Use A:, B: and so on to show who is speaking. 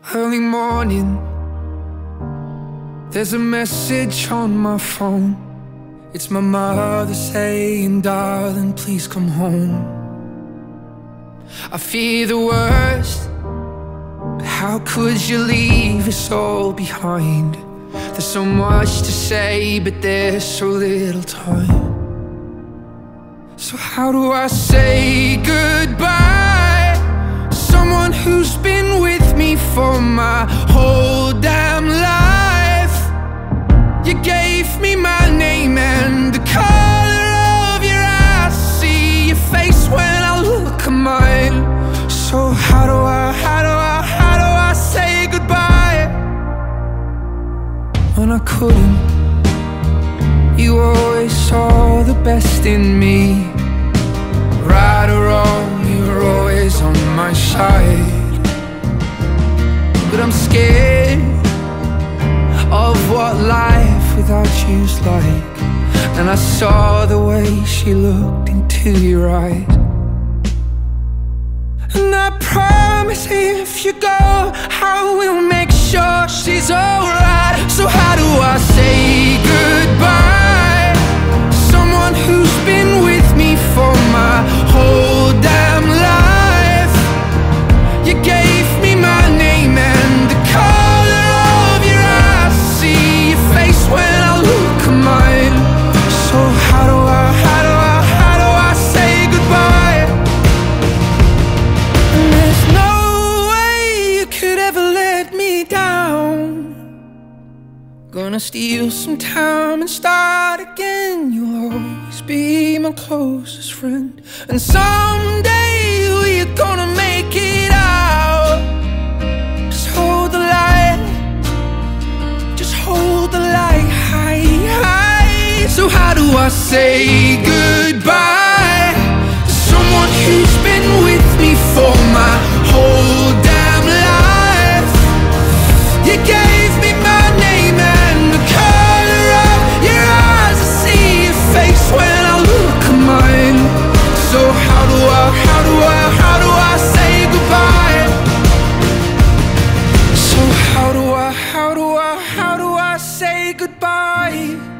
A: Early morning, there's a message on my phone. It's my mother saying, darling, please come home. I fear the worst, but how could you leave us all behind? There's so much to say, but there's so little time. So how do I say goodbye to someone who's been with me for my whole damn life? You gave me my name and the color of your eyes. See your face when I look at mine. So how do I say goodbye when I couldn't? You always saw the best in me. Right or wrong, you were always on my side. But I'm scared of what life without you's like. And I saw the way she looked into your eyes. And I promise if you go, I will make sure she's alright. So how do I say goodbye to someone who's been with me for my whole damn life? You gave me my name and the color of your eyes. See your face when I look at mine. So how do I say goodbye? And there's no way you could ever let me down. Gonna steal some time and start again. You'll always be my closest friend. And someday we're gonna make it out. Just hold the light, just hold the light high, high. So how do I say goodbye to someone who's been with me for my whole damn life? You gave me my name and the color of your eyes. I see your face when I look at mine. So how do I say goodbye? So how do I say goodbye?